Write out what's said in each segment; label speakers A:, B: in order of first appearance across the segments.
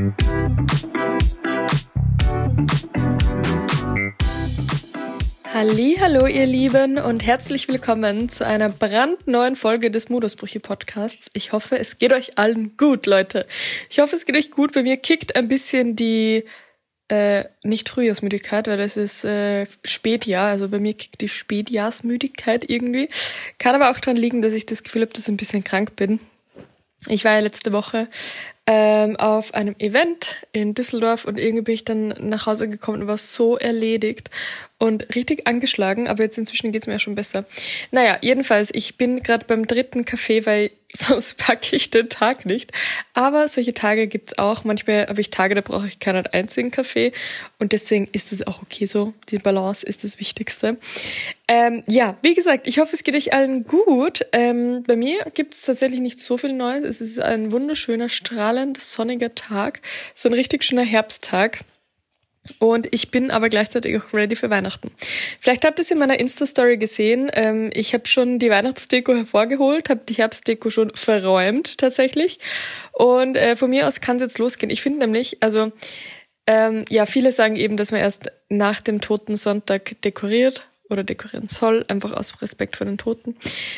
A: Hallihallo ihr Lieben und herzlich willkommen zu einer brandneuen Folge des Modusbrüche-Podcasts. Ich hoffe, es geht euch allen gut, Leute. Ich hoffe, es geht euch gut. Bei mir kickt ein bisschen die, nicht Frühjahrsmüdigkeit, weil es ist Spätjahr, also bei mir kickt die Spätjahrsmüdigkeit irgendwie. Kann aber auch daran liegen, dass ich das Gefühl habe, dass ich ein bisschen krank bin. Ich war ja letzte Woche auf einem Event in Düsseldorf und irgendwie bin ich dann nach Hause gekommen und war so erledigt und richtig angeschlagen, aber jetzt inzwischen geht's mir ja schon besser. Naja, jedenfalls, ich bin gerade beim 3. Kaffee, weil sonst packe ich den Tag nicht. Aber solche Tage gibt's auch. Manchmal habe ich Tage, da brauche ich keinen einzigen Kaffee und deswegen ist es auch okay so. Die Balance ist das Wichtigste. Ja, wie gesagt, ich hoffe, es geht euch allen gut. Bei mir gibt's tatsächlich nicht so viel Neues. Es ist ein wunderschöner, strahlend sonniger Tag. So ein richtig schöner Herbsttag. Und ich bin aber gleichzeitig auch ready für Weihnachten. Vielleicht habt ihr es in meiner Insta-Story gesehen. Ich habe schon die Weihnachtsdeko hervorgeholt, habe die Herbstdeko schon verräumt tatsächlich. Und von mir aus kann es jetzt losgehen. Ich finde nämlich, also ja, viele sagen eben, dass man erst nach dem Totensonntag dekoriert oder dekorieren soll, einfach aus Respekt vor den Toten.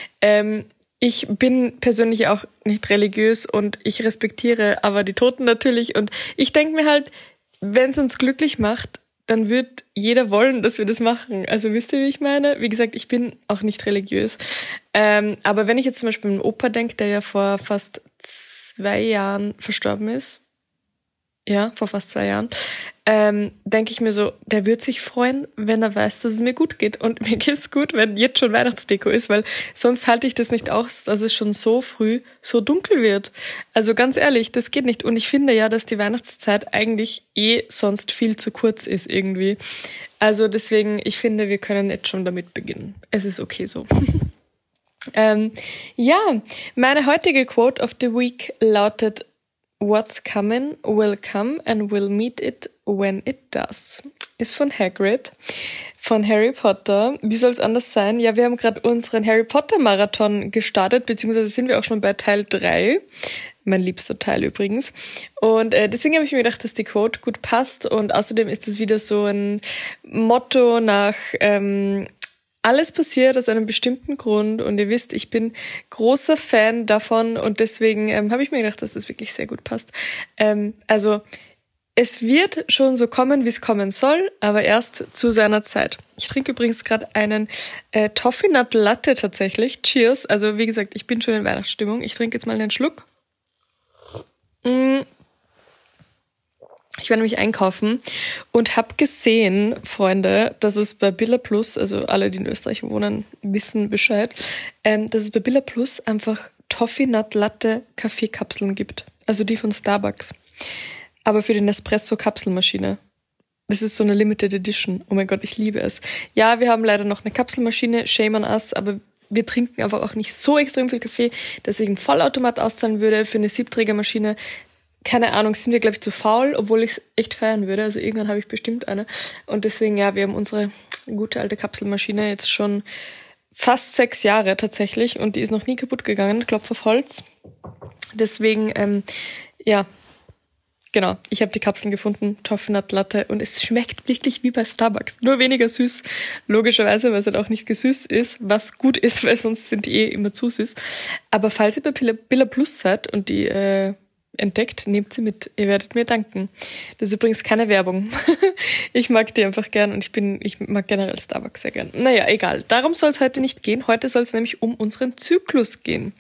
A: Ich bin persönlich auch nicht religiös und ich respektiere aber die Toten natürlich. Und ich denke mir halt, wenn es uns glücklich macht, dann wird jeder wollen, dass wir das machen. Also wisst ihr, wie ich meine? Wie gesagt, ich bin auch nicht religiös. Aber wenn ich jetzt zum Beispiel an den Opa denke, der ja vor fast 2 Jahren verstorben ist, ja, vor fast 2 Jahren, denke ich mir so, der wird sich freuen, wenn er weiß, dass es mir gut geht. Und mir geht's gut, wenn jetzt schon Weihnachtsdeko ist, weil sonst halte ich das nicht aus, dass es schon so früh so dunkel wird. Also ganz ehrlich, das geht nicht. Und ich finde ja, dass die Weihnachtszeit eigentlich sonst viel zu kurz ist irgendwie. Also deswegen, ich finde, wir können jetzt schon damit beginnen. Es ist okay so. Ja, meine heutige Quote of the Week lautet: What's coming will come and we'll meet it when it does. Ist von Hagrid, von Harry Potter. Wie soll es anders sein? Ja, wir haben gerade unseren Harry Potter Marathon gestartet, beziehungsweise sind wir auch schon bei Teil 3. Mein liebster Teil übrigens. Und deswegen habe ich mir gedacht, dass die Quote gut passt. Und außerdem ist es wieder so ein Motto nach alles passiert aus einem bestimmten Grund und ihr wisst, ich bin großer Fan davon und deswegen habe ich mir gedacht, dass das wirklich sehr gut passt. Also es wird schon so kommen, wie es kommen soll, aber erst zu seiner Zeit. Ich trinke übrigens gerade einen Toffee Nut Latte tatsächlich. Cheers. Also wie gesagt, ich bin schon in Weihnachtsstimmung. Ich trinke jetzt mal einen Schluck. Ich war nämlich einkaufen und habe gesehen, Freunde, dass es bei Billa Plus, also alle, die in Österreich wohnen, wissen Bescheid, dass es bei Billa Plus einfach Toffee Nut Latte Kaffeekapseln gibt. Also die von Starbucks. Aber für die Nespresso-Kapselmaschine. Das ist so eine Limited Edition. Oh mein Gott, ich liebe es. Ja, wir haben leider noch eine Kapselmaschine, shame on us, aber wir trinken einfach auch nicht so extrem viel Kaffee, dass ich einen Vollautomat auszahlen würde für eine Siebträgermaschine. Keine Ahnung, sind wir, glaube ich, zu faul, obwohl ich es echt feiern würde. Also irgendwann habe ich bestimmt eine. Und deswegen, ja, wir haben unsere gute alte Kapselmaschine jetzt schon fast 6 Jahre tatsächlich und die ist noch nie kaputt gegangen, Klopf auf Holz. Deswegen, ja, genau, ich habe die Kapseln gefunden, Toffee Nut Latte und es schmeckt wirklich wie bei Starbucks. Nur weniger süß, logischerweise, weil es halt auch nicht gesüßt ist, was gut ist, weil sonst sind die immer zu süß. Aber falls ihr bei Billa Plus seid und die entdeckt, nehmt sie mit. Ihr werdet mir danken. Das ist übrigens keine Werbung. Ich mag die einfach gern und ich mag generell Starbucks sehr gern. Naja, egal. Darum soll es heute nicht gehen. Heute soll es nämlich um unseren Zyklus gehen.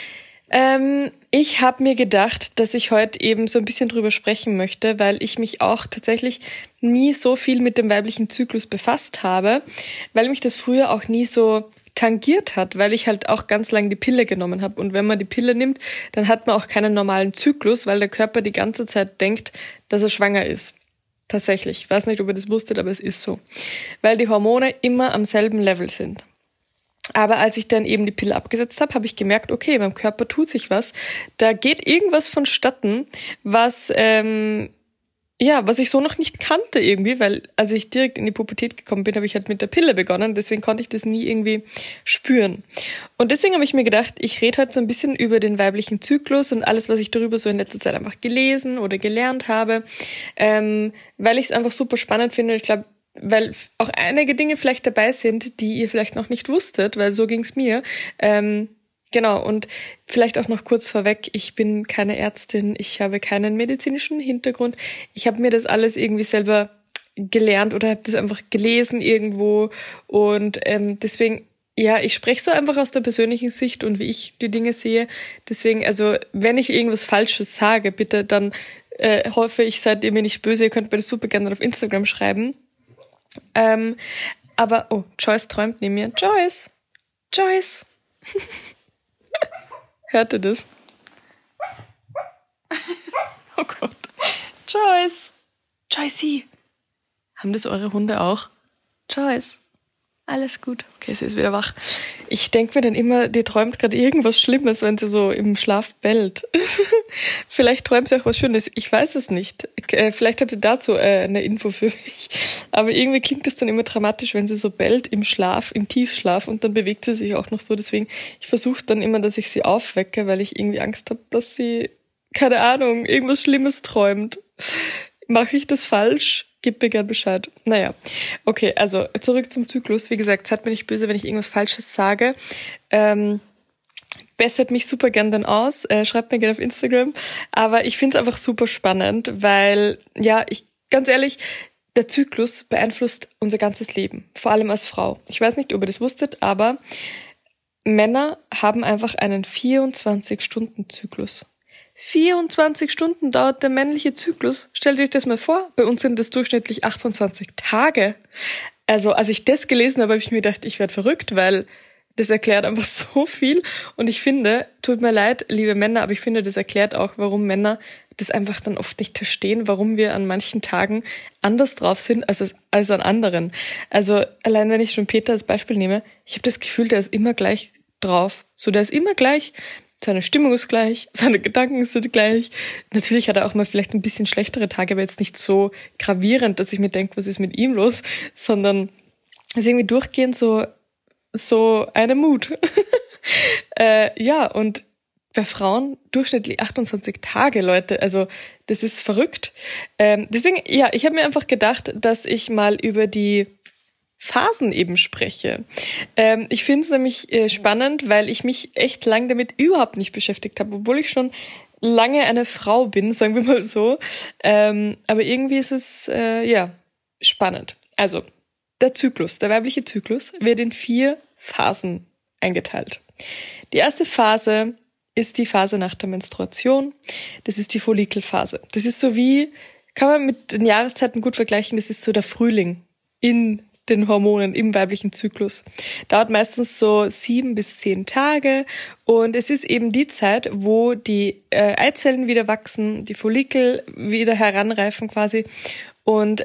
A: Ich habe mir gedacht, dass ich heute eben so ein bisschen drüber sprechen möchte, weil ich mich auch tatsächlich nie so viel mit dem weiblichen Zyklus befasst habe, weil mich das früher auch nie so tangiert hat, weil ich halt auch ganz lang die Pille genommen habe. Und wenn man die Pille nimmt, dann hat man auch keinen normalen Zyklus, weil der Körper die ganze Zeit denkt, dass er schwanger ist. Tatsächlich. Ich weiß nicht, ob ihr das wusstet, aber es ist so. Weil die Hormone immer am selben Level sind. Aber als ich dann eben die Pille abgesetzt habe, habe ich gemerkt, okay, beim Körper tut sich was. Da geht irgendwas vonstatten, was ja, was ich so noch nicht kannte irgendwie, weil als ich direkt in die Pubertät gekommen bin, habe ich halt mit der Pille begonnen, deswegen konnte ich das nie irgendwie spüren. Und deswegen habe ich mir gedacht, ich rede heute so ein bisschen über den weiblichen Zyklus und alles, was ich darüber so in letzter Zeit einfach gelesen oder gelernt habe, weil ich es einfach super spannend finde und ich glaube, weil auch einige Dinge vielleicht dabei sind, die ihr vielleicht noch nicht wusstet, weil so ging's mir. Genau, und vielleicht auch noch kurz vorweg, ich bin keine Ärztin, ich habe keinen medizinischen Hintergrund. Ich habe mir das alles irgendwie selber gelernt oder habe das einfach gelesen irgendwo und deswegen, ja, ich spreche so einfach aus der persönlichen Sicht und wie ich die Dinge sehe. Deswegen, also wenn ich irgendwas Falsches sage, bitte, dann hoffe ich, seid ihr mir nicht böse, ihr könnt mir das super gerne auf Instagram schreiben. Aber, oh, Joyce träumt neben mir. Joyce! Hört ihr das? Oh Gott. Joycey! Haben das eure Hunde auch? Joyce! Alles gut. Okay, sie ist wieder wach. Ich denke mir dann immer, die träumt gerade irgendwas Schlimmes, wenn sie so im Schlaf bellt. Vielleicht träumt sie auch was Schönes. Ich weiß es nicht. Vielleicht habt ihr dazu eine Info für mich. Aber irgendwie klingt es dann immer dramatisch, wenn sie so bellt im Schlaf, im Tiefschlaf und dann bewegt sie sich auch noch so. Deswegen, ich versuche dann immer, dass ich sie aufwecke, weil ich irgendwie Angst habe, dass sie, keine Ahnung, irgendwas Schlimmes träumt. Mache ich das falsch? Gib mir gern Bescheid. Naja, okay, also zurück zum Zyklus. Wie gesagt, seid mir nicht böse, wenn ich irgendwas Falsches sage. Bessert mich super gern dann aus. Schreibt mir gerne auf Instagram. Aber ich finde es einfach super spannend, weil, ja, ganz ehrlich, der Zyklus beeinflusst unser ganzes Leben. Vor allem als Frau. Ich weiß nicht, ob ihr das wusstet, aber Männer haben einfach einen 24-Stunden-Zyklus. 24 Stunden dauert der männliche Zyklus. Stellt euch das mal vor. Bei uns sind das durchschnittlich 28 Tage. Also, als ich das gelesen habe, habe ich mir gedacht, ich werde verrückt, weil das erklärt einfach so viel. Und ich finde, tut mir leid, liebe Männer, aber ich finde, das erklärt auch, warum Männer das einfach dann oft nicht verstehen, warum wir an manchen Tagen anders drauf sind als an anderen. Also, allein wenn ich schon Peter als Beispiel nehme, ich habe das Gefühl, der ist immer gleich drauf. So, der ist immer gleich. Seine Stimmung ist gleich, seine Gedanken sind gleich. Natürlich hat er auch mal vielleicht ein bisschen schlechtere Tage, aber jetzt nicht so gravierend, dass ich mir denke, was ist mit ihm los, sondern es ist irgendwie durchgehend so eine Mut. Ja, und bei Frauen durchschnittlich 28 Tage, Leute. Also das ist verrückt. Deswegen, ja, ich habe mir einfach gedacht, dass ich mal über die Phasen eben spreche. Ich finde es nämlich spannend, weil ich mich echt lang damit überhaupt nicht beschäftigt habe, obwohl ich schon lange eine Frau bin, sagen wir mal so. Aber irgendwie ist es ja spannend. Also der weibliche Zyklus wird in 4 Phasen eingeteilt. Die erste Phase ist die Phase nach der Menstruation. Das ist die Follikelphase. Das ist so wie, kann man mit den Jahreszeiten gut vergleichen, das ist so der Frühling in den Hormonen im weiblichen Zyklus. Dauert meistens so 7 bis 10 Tage und es ist eben die Zeit, wo die Eizellen wieder wachsen, die Follikel wieder heranreifen quasi und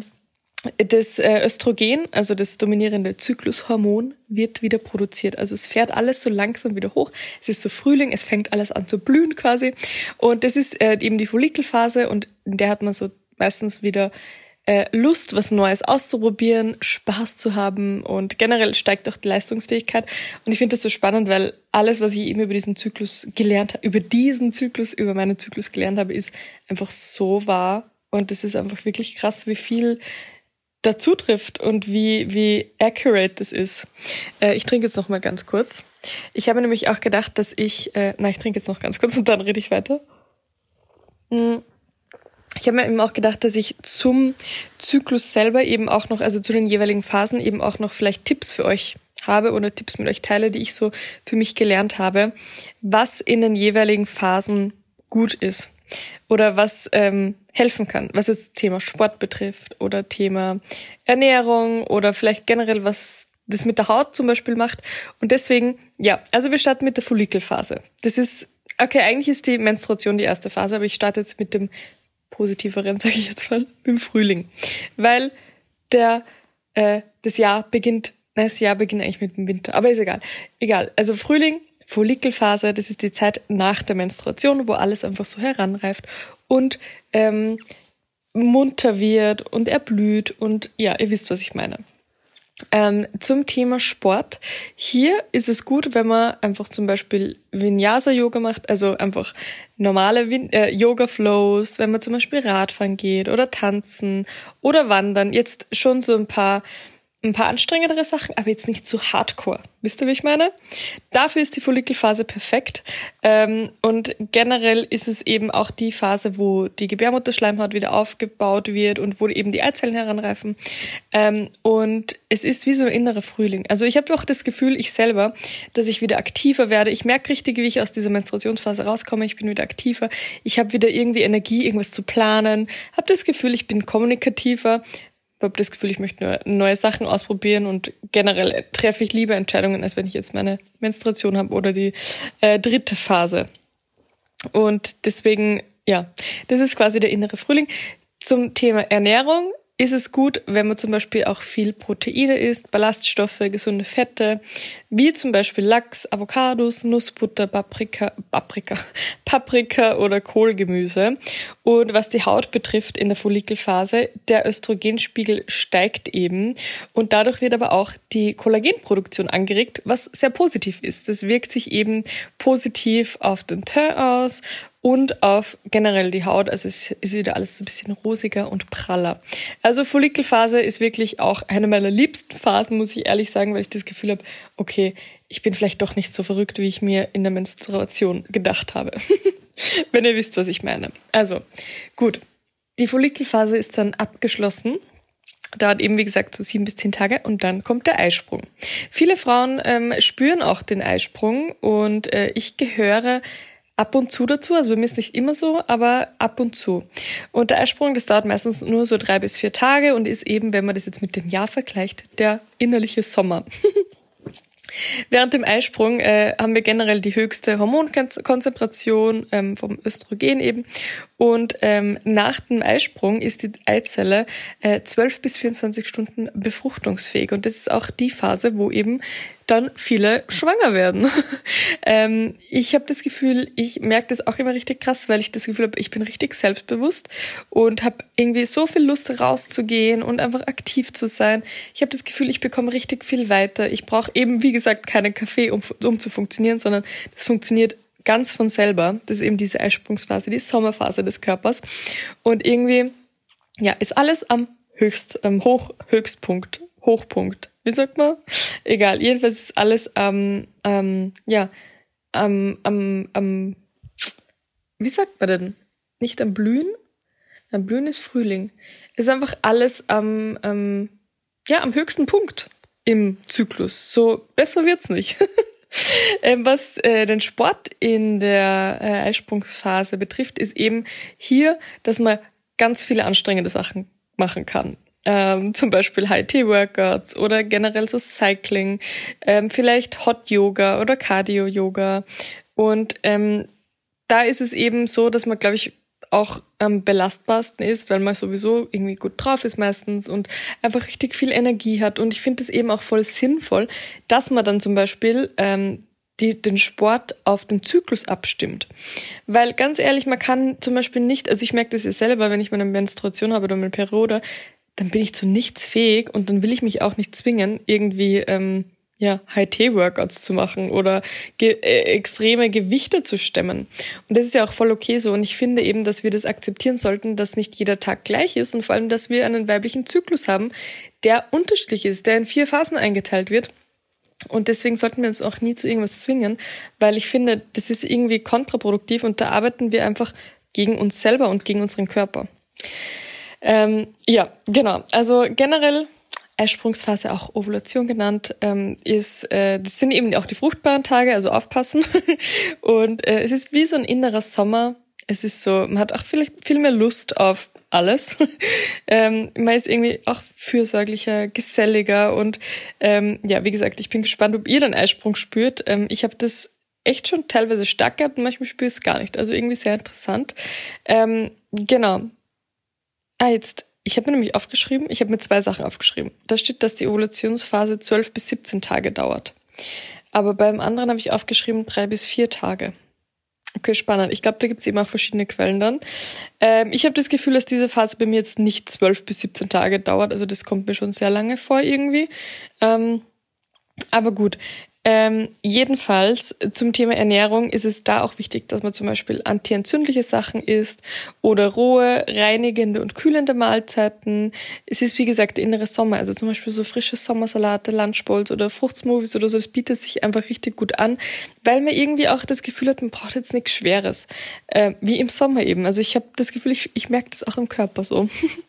A: das Östrogen, also das dominierende Zyklushormon, wird wieder produziert. Also es fährt alles so langsam wieder hoch. Es ist so Frühling, es fängt alles an zu blühen quasi und das ist eben die Follikelphase und in der hat man so meistens wieder Lust, was Neues auszuprobieren, Spaß zu haben und generell steigt auch die Leistungsfähigkeit. Und ich finde das so spannend, weil alles, was ich eben über meinen Zyklus gelernt habe, ist einfach so wahr. Und das ist einfach wirklich krass, wie viel dazu trifft und wie accurate das ist. Ich trinke jetzt noch mal ganz kurz. Ich habe nämlich auch gedacht, dass ich trinke jetzt noch ganz kurz und dann rede ich weiter. Ich habe mir eben auch gedacht, dass ich zum Zyklus selber eben auch noch, also zu den jeweiligen Phasen eben auch noch vielleicht Tipps für euch habe oder Tipps mit euch teile, die ich so für mich gelernt habe, was in den jeweiligen Phasen gut ist oder was helfen kann, was jetzt Thema Sport betrifft oder Thema Ernährung oder vielleicht generell was das mit der Haut zum Beispiel macht. Und deswegen, ja, also wir starten mit der Follikelphase. Das ist, okay, eigentlich ist die Menstruation die erste Phase, aber ich starte jetzt mit dem positiveren, sage ich jetzt mal, mit dem Frühling. Weil das Jahr beginnt eigentlich mit dem Winter, aber ist egal. Egal, also Frühling, Follikelphase, das ist die Zeit nach der Menstruation, wo alles einfach so heranreift. Und munter wird und erblüht und ja, ihr wisst, was ich meine. Zum Thema Sport. Hier ist es gut, wenn man einfach zum Beispiel Vinyasa-Yoga macht, also einfach normale Yoga-Flows, wenn man zum Beispiel Radfahren geht oder tanzen oder wandern. Jetzt schon so ein paar anstrengendere Sachen, aber jetzt nicht zu hardcore. Wisst ihr, wie ich meine? Dafür ist die Follikelphase perfekt. Und generell ist es eben auch die Phase, wo die Gebärmutterschleimhaut wieder aufgebaut wird und wo eben die Eizellen heranreifen. Und es ist wie so ein innerer Frühling. Also ich habe auch das Gefühl, ich selber, dass ich wieder aktiver werde. Ich merke richtig, wie ich aus dieser Menstruationsphase rauskomme. Ich bin wieder aktiver. Ich habe wieder irgendwie Energie, irgendwas zu planen. Habe das Gefühl, ich bin kommunikativer. Ich habe das Gefühl, ich möchte neue Sachen ausprobieren und generell treffe ich lieber Entscheidungen, als wenn ich jetzt meine Menstruation habe oder die dritte Phase. Und deswegen, ja, das ist quasi der innere Frühling. Zum Thema Ernährung ist es gut, wenn man zum Beispiel auch viel Proteine isst, Ballaststoffe, gesunde Fette, wie zum Beispiel Lachs, Avocados, Nussbutter, Paprika oder Kohlgemüse. Und was die Haut betrifft in der Follikelphase, der Östrogenspiegel steigt eben und dadurch wird aber auch die Kollagenproduktion angeregt, was sehr positiv ist. Das wirkt sich eben positiv auf den Teint aus und auf generell die Haut, also es ist wieder alles so ein bisschen rosiger und praller. Also Follikelphase ist wirklich auch eine meiner liebsten Phasen, muss ich ehrlich sagen, weil ich das Gefühl habe, okay, ich bin vielleicht doch nicht so verrückt, wie ich mir in der Menstruation gedacht habe. Wenn ihr wisst, was ich meine. Also, gut. Die Follikelphase ist dann abgeschlossen. Dauert eben, wie gesagt, so 7 bis 10 Tage und dann kommt der Eisprung. Viele Frauen spüren auch den Eisprung und ich gehöre ab und zu dazu, also bei mir ist nicht immer so, aber ab und zu. Und der Eisprung, das dauert meistens nur so 3 bis 4 Tage und ist eben, wenn man das jetzt mit dem Jahr vergleicht, der innerliche Sommer. Während dem Eisprung haben wir generell die höchste Hormonkonzentration vom Östrogen eben. Und nach dem Eisprung ist die Eizelle 12 bis 24 Stunden befruchtungsfähig. Und das ist auch die Phase, wo eben dann viele schwanger werden. Ich habe das Gefühl, ich merke das auch immer richtig krass, weil ich das Gefühl habe, ich bin richtig selbstbewusst und habe irgendwie so viel Lust rauszugehen und einfach aktiv zu sein. Ich habe das Gefühl, ich bekomme richtig viel weiter. Ich brauche eben, wie gesagt, keinen Kaffee, um zu funktionieren, sondern das funktioniert ganz von selber. Das ist eben diese Eisprungsphase, die Sommerphase des Körpers. Und irgendwie, ja, ist alles am Hochpunkt. Wie sagt man? Egal, jedenfalls ist alles wie sagt man denn? Nicht am Blühen? Am Blühen ist Frühling. Es ist einfach alles am höchsten Punkt im Zyklus. So, besser wird's nicht. Was den Sport in der Eisprungsphase betrifft, ist eben hier, dass man ganz viele anstrengende Sachen machen kann. Zum Beispiel High-T-Workouts oder generell so Cycling, vielleicht Hot-Yoga oder Cardio-Yoga. Und da ist es eben so, dass man, glaube ich, auch am belastbarsten ist, weil man sowieso irgendwie gut drauf ist meistens und einfach richtig viel Energie hat. Und ich finde es eben auch voll sinnvoll, dass man dann zum Beispiel den Sport auf den Zyklus abstimmt. Weil ganz ehrlich, man kann zum Beispiel nicht, also ich merke das ja selber, wenn ich meine Menstruation habe oder meine Periode, dann bin ich zu nichts fähig und dann will ich mich auch nicht zwingen, irgendwie High-T-Workouts zu machen oder extreme Gewichte zu stemmen. Und das ist ja auch voll okay so. Und ich finde eben, dass wir das akzeptieren sollten, dass nicht jeder Tag gleich ist und vor allem, dass wir einen weiblichen Zyklus haben, der unterschiedlich ist, der in 4 Phasen eingeteilt wird. Und deswegen sollten wir uns auch nie zu irgendwas zwingen, weil ich finde, das ist irgendwie kontraproduktiv und da arbeiten wir einfach gegen uns selber und gegen unseren Körper. Genau. Also generell Eisprungsphase, auch Ovulation genannt, das sind eben auch die fruchtbaren Tage, also aufpassen. Und es ist wie so ein innerer Sommer. Es ist so, man hat auch vielleicht viel mehr Lust auf alles. Man ist irgendwie auch fürsorglicher, geselliger und wie gesagt, ich bin gespannt, ob ihr den Eisprung spürt. Ich habe das echt schon teilweise stark gehabt und manchmal spüre ich es gar nicht. Also irgendwie sehr interessant. Genau. Ich habe mir nämlich aufgeschrieben, ich habe mir 2 Sachen aufgeschrieben. Da steht, dass die Ovulationsphase 12 bis 17 Tage dauert. Aber beim anderen habe ich aufgeschrieben 3 bis 4 Tage. Okay, spannend. Ich glaube, da gibt's eben auch verschiedene Quellen dann. Ich habe das Gefühl, dass diese Phase bei mir jetzt nicht 12 bis 17 Tage dauert. Also das kommt mir schon sehr lange vor irgendwie. Aber gut. Jedenfalls zum Thema Ernährung ist es da auch wichtig, dass man zum Beispiel antientzündliche Sachen isst oder rohe, reinigende und kühlende Mahlzeiten. Es ist wie gesagt der innere Sommer, also zum Beispiel so frische Sommersalate, Lunchbowls oder Fruchtsmoothies oder so, das bietet sich einfach richtig gut an, weil man irgendwie auch das Gefühl hat, man braucht jetzt nichts Schweres, wie im Sommer eben. Also ich habe das Gefühl, ich merke das auch im Körper so.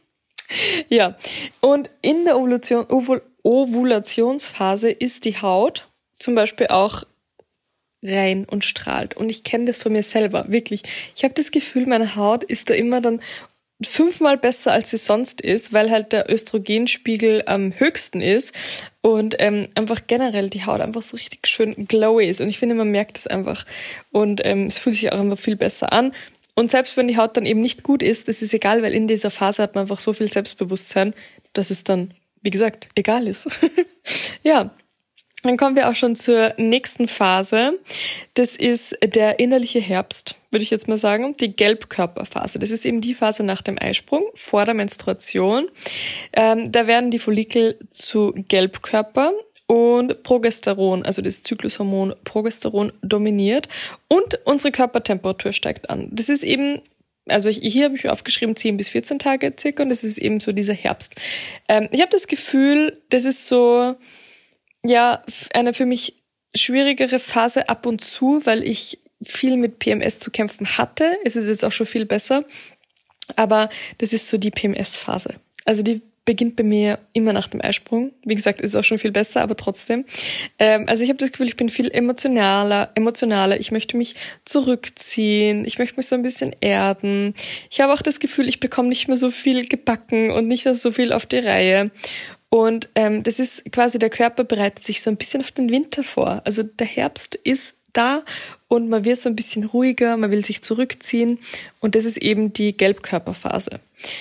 A: Ja, und in der Ovulationsphase ist die Haut zum Beispiel auch rein und strahlt. Und ich kenne das von mir selber, wirklich. Ich habe das Gefühl, meine Haut ist da immer dann 5-mal besser, als sie sonst ist, weil halt der Östrogenspiegel am höchsten ist und einfach generell die Haut einfach so richtig schön glowy ist. Und ich finde, man merkt es einfach. Und es fühlt sich auch einfach viel besser an. Und selbst wenn die Haut dann eben nicht gut ist, das ist egal, weil in dieser Phase hat man einfach so viel Selbstbewusstsein, dass es dann, wie gesagt, egal ist. Ja. Dann kommen wir auch schon zur nächsten Phase. Das ist der innerliche Herbst, würde ich jetzt mal sagen. Die Gelbkörperphase. Das ist eben die Phase nach dem Eisprung, vor der Menstruation. Da werden die Follikel zu Gelbkörper und Progesteron, also das Zyklushormon Progesteron, dominiert und unsere Körpertemperatur steigt an. Das ist eben, also hier habe ich mir aufgeschrieben 10 bis 14 Tage circa und das ist eben so dieser Herbst. Ich habe das Gefühl, das ist so eine für mich schwierigere Phase ab und zu, weil ich viel mit PMS zu kämpfen hatte. Es ist jetzt auch schon viel besser. Aber das ist so die PMS-Phase. Also die beginnt bei mir immer nach dem Eisprung. Wie gesagt, ist auch schon viel besser, aber trotzdem. Also ich habe das Gefühl, ich bin viel emotionaler. Ich möchte mich zurückziehen. Ich möchte mich so ein bisschen erden. Ich habe auch das Gefühl, ich bekomme nicht mehr so viel gebacken und nicht so viel auf die Reihe. Und das ist quasi, der Körper bereitet sich so ein bisschen auf den Winter vor. Also der Herbst ist da und man wird so ein bisschen ruhiger, man will sich zurückziehen und das ist eben die Gelbkörperphase.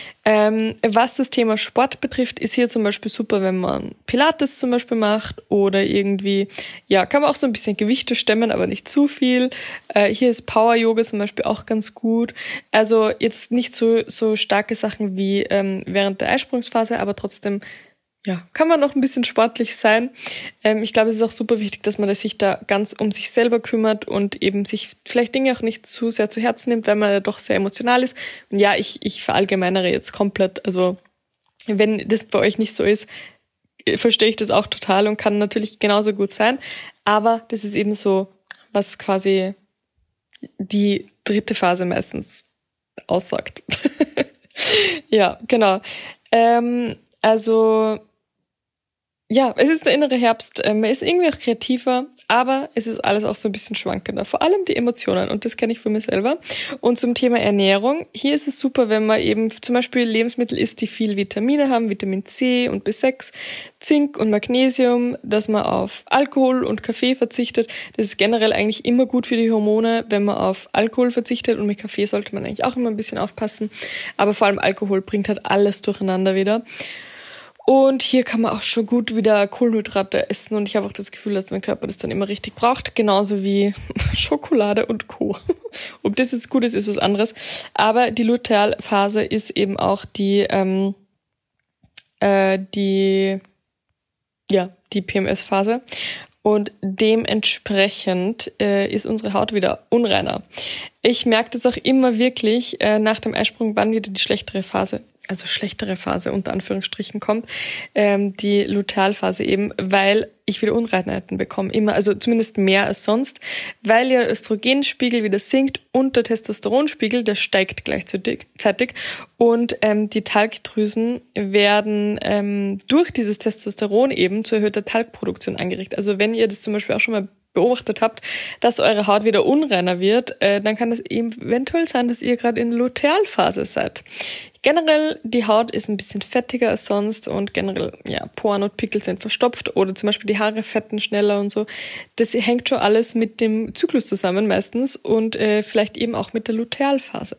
A: Was das Thema Sport betrifft, ist hier zum Beispiel super, wenn man Pilates zum Beispiel macht oder irgendwie, kann man auch so ein bisschen Gewichte stemmen, aber nicht zu viel. Hier ist Power-Yoga zum Beispiel auch ganz gut. Also jetzt nicht so starke Sachen wie während der Eisprungsphase, aber trotzdem kann man noch ein bisschen sportlich sein. Ich glaube, es ist auch super wichtig, dass man sich da ganz um sich selber kümmert und eben sich vielleicht Dinge auch nicht zu sehr zu Herzen nimmt, weil man ja doch sehr emotional ist. Und ich verallgemeinere jetzt komplett. Also wenn das bei euch nicht so ist, verstehe ich das auch total und kann natürlich genauso gut sein. Aber das ist eben so, was quasi die dritte Phase meistens aussagt. Ja, genau. Es ist der innere Herbst, man ist irgendwie auch kreativer, aber es ist alles auch so ein bisschen schwankender, vor allem die Emotionen und das kenne ich von mir selber. Und zum Thema Ernährung, hier ist es super, wenn man eben zum Beispiel Lebensmittel isst, die viel Vitamine haben, Vitamin C und B6, Zink und Magnesium, dass man auf Alkohol und Kaffee verzichtet. Das ist generell eigentlich immer gut für die Hormone, wenn man auf Alkohol verzichtet und mit Kaffee sollte man eigentlich auch immer ein bisschen aufpassen, aber vor allem Alkohol bringt halt alles durcheinander wieder. Und hier kann man auch schon gut wieder Kohlenhydrate essen und ich habe auch das Gefühl, dass mein Körper das dann immer richtig braucht, genauso wie Schokolade und Co. Ob das jetzt gut ist was anderes. Aber die Lutealphase ist eben auch die PMS-Phase und dementsprechend ist unsere Haut wieder unreiner. Ich merke das auch immer wirklich nach dem Eisprung, wann wieder die schlechtere Phase unter Anführungsstrichen kommt, die Lutealphase eben, weil ich wieder Unreinheiten bekomme, immer, also zumindest mehr als sonst, weil ja Östrogenspiegel wieder sinkt und der Testosteronspiegel, der steigt gleichzeitig und die Talgdrüsen werden durch dieses Testosteron eben zu erhöhter Talgproduktion angeregt. Also wenn ihr das zum Beispiel auch schon mal beobachtet habt, dass eure Haut wieder unreiner wird, dann kann es eventuell sein, dass ihr gerade in der Lutealphase seid. Generell, die Haut ist ein bisschen fettiger als sonst und generell, Poren und Pickel sind verstopft oder zum Beispiel die Haare fetten schneller und so. Das hängt schon alles mit dem Zyklus zusammen meistens und vielleicht eben auch mit der Lutealphase.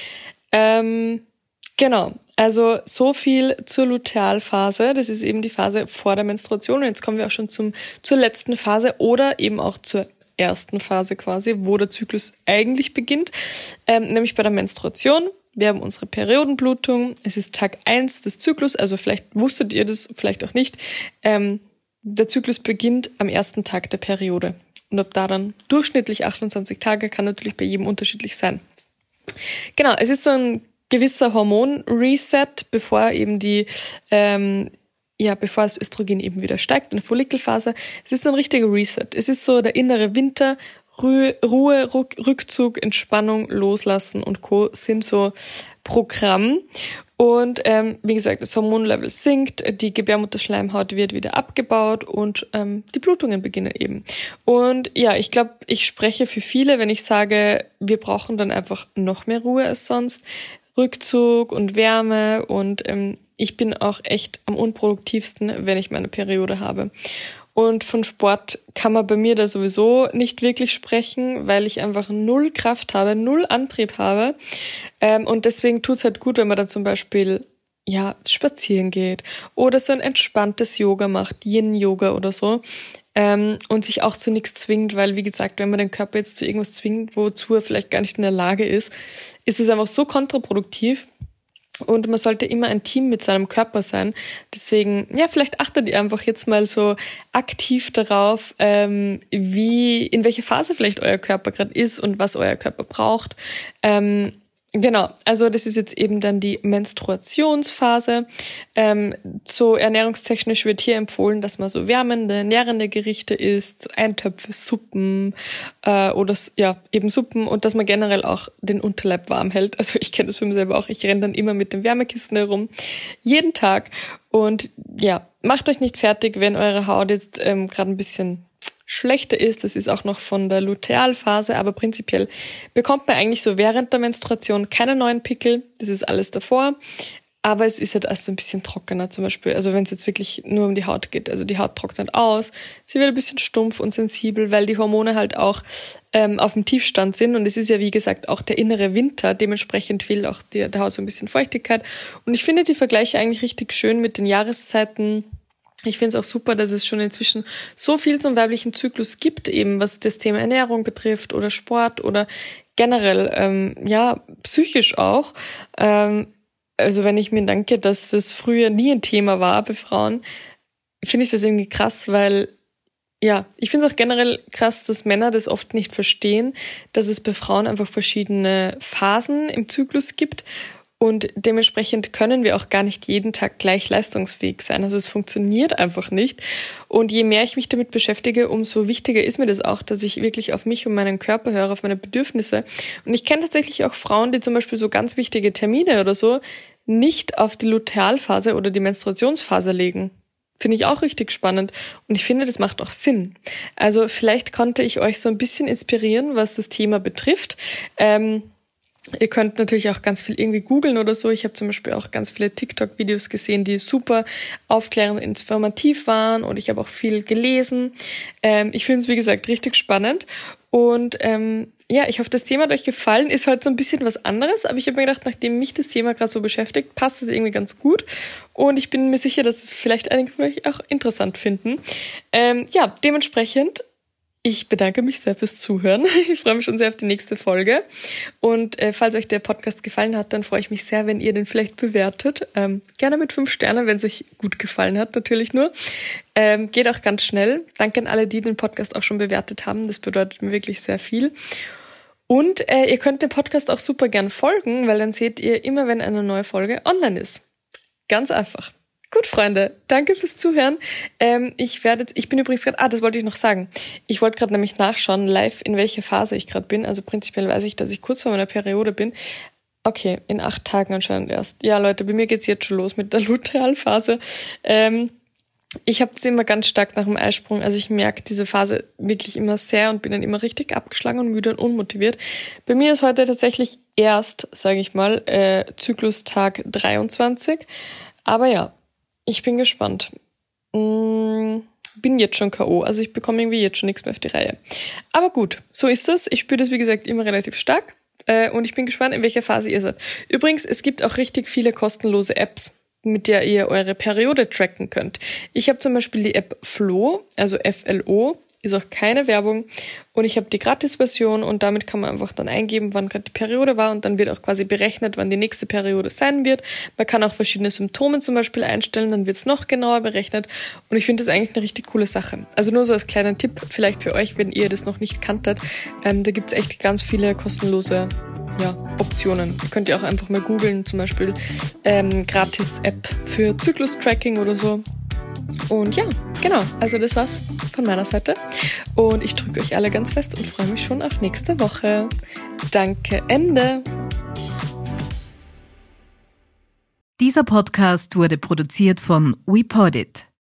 A: Genau, also so viel zur Lutealphase. Das ist eben die Phase vor der Menstruation. Und jetzt kommen wir auch schon zur letzten Phase oder eben auch zur ersten Phase quasi, wo der Zyklus eigentlich beginnt, nämlich bei der Menstruation. Wir haben unsere Periodenblutung. Es ist Tag 1 des Zyklus, also vielleicht wusstet ihr das, vielleicht auch nicht. Der Zyklus beginnt am ersten Tag der Periode. Und ob da dann durchschnittlich 28 Tage, kann natürlich bei jedem unterschiedlich sein. Genau, es ist so ein gewisser Hormon-Reset, bevor eben bevor das Östrogen eben wieder steigt in der Follikelphase. Es ist so ein richtiger Reset. Es ist so der innere Winter, Ruhe, Rückzug, Entspannung, Loslassen und Co. sind so Programm. Und wie gesagt, das Hormonlevel sinkt, die Gebärmutterschleimhaut wird wieder abgebaut und die Blutungen beginnen eben. Und ja, ich glaube, ich spreche für viele, wenn ich sage, wir brauchen dann einfach noch mehr Ruhe als sonst, Rückzug und Wärme und ich bin auch echt am unproduktivsten, wenn ich meine Periode habe. Und von Sport kann man bei mir da sowieso nicht wirklich sprechen, weil ich einfach null Kraft habe, null Antrieb habe. Und deswegen tut's halt gut, wenn man dann zum Beispiel spazieren geht oder so ein entspanntes Yoga macht, Yin-Yoga oder so. Und sich auch zu nichts zwingt, weil, wie gesagt, wenn man den Körper jetzt zu irgendwas zwingt, wozu er vielleicht gar nicht in der Lage ist, ist es einfach so kontraproduktiv. Und man sollte immer ein Team mit seinem Körper sein. Deswegen, vielleicht achtet ihr einfach jetzt mal so aktiv darauf, in welche Phase vielleicht euer Körper gerade ist und was euer Körper braucht. Genau, also das ist jetzt eben dann die Menstruationsphase. So ernährungstechnisch wird hier empfohlen, dass man so wärmende, nährende Gerichte isst, so Eintöpfe, Suppen eben Suppen und dass man generell auch den Unterleib warm hält. Also ich kenne das für mich selber auch. Ich renne dann immer mit dem Wärmekissen herum, jeden Tag. Und ja, macht euch nicht fertig, wenn eure Haut jetzt gerade ein bisschen schlechter ist. Das ist auch noch von der Lutealphase, aber prinzipiell bekommt man eigentlich so während der Menstruation keine neuen Pickel. Das ist alles davor. Aber es ist halt erst so ein bisschen trockener zum Beispiel. Also wenn es jetzt wirklich nur um die Haut geht. Also die Haut trocknet aus. Sie wird ein bisschen stumpf und sensibel, weil die Hormone halt auch auf dem Tiefstand sind. Und es ist ja, wie gesagt, auch der innere Winter. Dementsprechend fehlt auch der Haut so ein bisschen Feuchtigkeit. Und ich finde die Vergleiche eigentlich richtig schön mit den Jahreszeiten. Ich finde es auch super, dass es schon inzwischen so viel zum weiblichen Zyklus gibt, eben was das Thema Ernährung betrifft oder Sport oder generell, psychisch auch. Also wenn ich mir denke, dass das früher nie ein Thema war bei Frauen, finde ich das irgendwie krass, weil ich finde es auch generell krass, dass Männer das oft nicht verstehen, dass es bei Frauen einfach verschiedene Phasen im Zyklus gibt. Und dementsprechend können wir auch gar nicht jeden Tag gleich leistungsfähig sein. Also es funktioniert einfach nicht. Und je mehr ich mich damit beschäftige, umso wichtiger ist mir das auch, dass ich wirklich auf mich und meinen Körper höre, auf meine Bedürfnisse. Und ich kenne tatsächlich auch Frauen, die zum Beispiel so ganz wichtige Termine oder so nicht auf die Lutealphase oder die Menstruationsphase legen. Finde ich auch richtig spannend. Und ich finde, das macht auch Sinn. Also vielleicht konnte ich euch so ein bisschen inspirieren, was das Thema betrifft. Ihr könnt natürlich auch ganz viel irgendwie googeln oder so. Ich habe zum Beispiel auch ganz viele TikTok-Videos gesehen, die super aufklärend und informativ waren. Und ich habe auch viel gelesen. Ich finde es, wie gesagt, richtig spannend. Und ich hoffe, das Thema hat euch gefallen. Ist halt so ein bisschen was anderes. Aber ich habe mir gedacht, nachdem mich das Thema gerade so beschäftigt, passt es irgendwie ganz gut. Und ich bin mir sicher, dass es vielleicht einige von euch auch interessant finden. Dementsprechend, ich bedanke mich sehr fürs Zuhören. Ich freue mich schon sehr auf die nächste Folge. Und falls euch der Podcast gefallen hat, dann freue ich mich sehr, wenn ihr den vielleicht bewertet. Gerne mit 5 Sternen, wenn es euch gut gefallen hat, natürlich nur. Geht auch ganz schnell. Danke an alle, die den Podcast auch schon bewertet haben. Das bedeutet mir wirklich sehr viel. Und ihr könnt dem Podcast auch super gern folgen, weil dann seht ihr immer, wenn eine neue Folge online ist. Ganz einfach. Gut, Freunde, danke fürs Zuhören. Ich bin übrigens gerade, das wollte ich noch sagen. Ich wollte gerade nämlich nachschauen, live, in welcher Phase ich gerade bin. Also prinzipiell weiß ich, dass ich kurz vor meiner Periode bin. Okay, in 8 Tagen anscheinend erst. Ja, Leute, bei mir geht's jetzt schon los mit der Lutealphase. Ich habe das immer ganz stark nach dem Eisprung. Also ich merke diese Phase wirklich immer sehr und bin dann immer richtig abgeschlagen und müde und unmotiviert. Bei mir ist heute tatsächlich erst, sage ich mal, Zyklustag 23. Aber ja, ich bin gespannt. Bin jetzt schon K.O., also ich bekomme irgendwie jetzt schon nichts mehr auf die Reihe. Aber gut, so ist das. Ich spüre das, wie gesagt, immer relativ stark. Und ich bin gespannt, in welcher Phase ihr seid. Übrigens, es gibt auch richtig viele kostenlose Apps, mit der ihr eure Periode tracken könnt. Ich habe zum Beispiel die App Flo, also FLO. ist auch keine Werbung und ich habe die Gratis-Version und damit kann man einfach dann eingeben, wann gerade die Periode war und dann wird auch quasi berechnet, wann die nächste Periode sein wird. Man kann auch verschiedene Symptome zum Beispiel einstellen, dann wird es noch genauer berechnet und ich finde das eigentlich eine richtig coole Sache. Also nur so als kleiner Tipp vielleicht für euch, wenn ihr das noch nicht kanntet, da gibt's echt ganz viele kostenlose Optionen. Ihr könnt ja auch einfach mal googeln, zum Beispiel Gratis-App für Zyklus-Tracking oder so. Und ja, genau, also das war's von meiner Seite. Und ich drücke euch alle ganz fest und freue mich schon auf nächste Woche. Danke, Ende.
B: Dieser Podcast wurde produziert von WePodit.